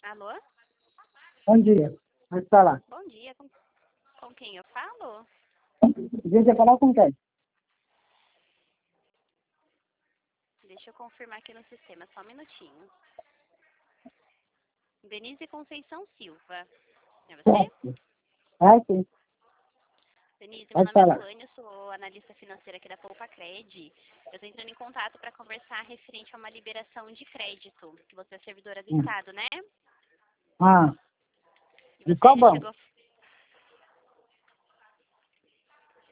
Alô? Bom dia. Pode falar. Bom dia. Com quem eu falo? Você falar com quem? Deixa eu confirmar aqui no sistema, só um minutinho. Denise Conceição Silva. É você? Sim. Denise, meu Pode nome é falar. Luane, eu sou analista financeira aqui da Poupa Cred. Eu estou entrando em contato para conversar referente a uma liberação de crédito, que você é servidora do Estado, né? Ah, E de você qual já banco? chegou...